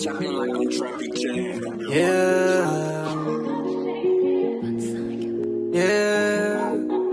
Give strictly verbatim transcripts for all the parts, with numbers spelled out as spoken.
Yeah, yeah.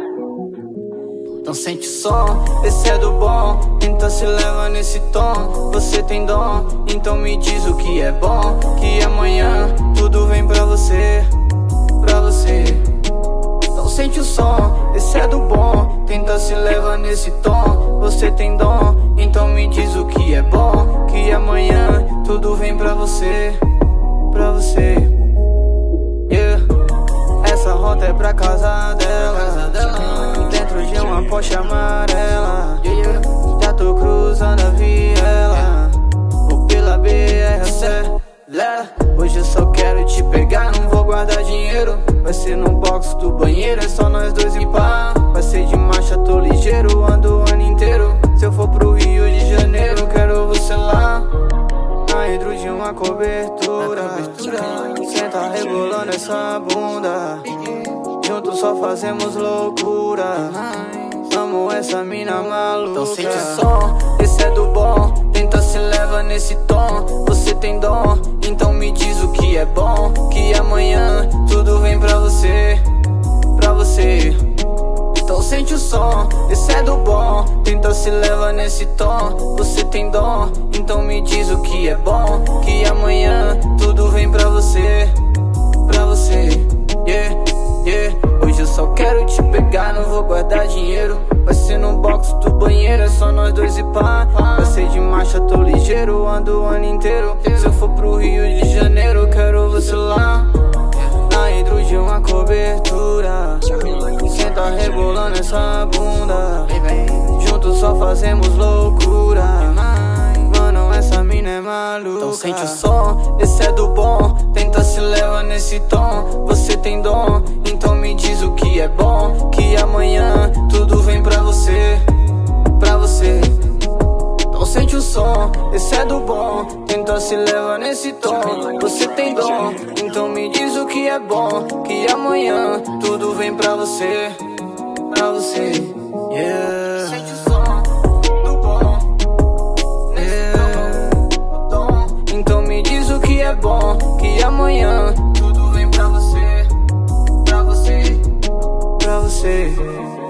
Então sente o som, esse é do bom. Então se leva nesse tom. Você tem dom, então me diz o que é bom. Que amanhã tudo vem pra você, pra você. Então sente o som, esse é do bom. Tenta se leva nesse tom. Você tem dom, então me diz o que é bom. Que amanhã tudo vem pra você, pra você. Yeah. Essa rota é pra casa dela, dentro de uma Porsche amarela. Já tô cruzando a viela, vou pela B R C. Hoje eu só quero te pegar, não vou guardar dinheiro. Vai ser no box do banheiro, é só nós dois e pá. Vai ser de marcha, tô ligeiro, ando o ano inteiro. Se eu for pro Rio de Janeiro, quero você lá, dentro de uma cobertura. Senta rebolando essa bunda, juntos só fazemos loucura. Amo essa mina maluca. Então sente o som, esse é do bom. Tenta se leva nesse tom. Você tem dom, então me diz o que é bom. Que amanhã tudo vem pra você, pra você. Então sente o som, esse é do bom. Tenta se leva nesse tom. Você tem dom, então me diz o que é bom. Que amanhã tudo vem pra você, pra você. Yeah, yeah. Hoje eu só quero te pegar, não vou guardar dinheiro. Vai ser no box do banheiro, é só nós dois e pá. Vai ser de marcha, tô ligeiro, ando o ano inteiro. Se eu for pro Rio de Janeiro, quero você lá, dentro de uma cobertura. Senta rebolando essa bunda, juntos só fazemos loucura. Mano, essa mina é maluca. Então sente o som, esse é do bom. Tenta se leva nesse tom. Você tem dom, então me diz o que é bom. Que amanhã tudo vem pra você, pra você. Então sente o som, esse é do bom. Tenta se leva nesse tom. Você tem dom, então me diz o que é bom. Que amanhã tudo vem pra você, pra você. Yeah. Sente o som do bom, yeah. Então me diz o que é bom. Que amanhã tudo vem pra você, pra você, pra você.